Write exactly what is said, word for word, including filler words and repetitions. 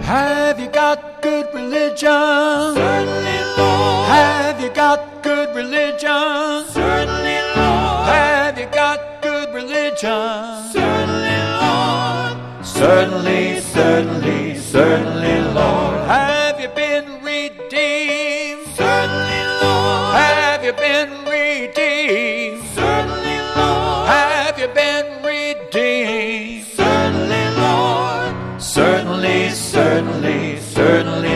Have you got good religion? Certainly, Lord. Have you got good religion? Certainly, Lord. Have you got good religion? Certainly, Lord. Certainly, certainly, certainly, Lord. Have you been redeemed? Certainly, Lord. Have you been redeemed? Certainly, Lord. Have you been redeemed? Certainly, Lord. Certainly, certainly, certainly,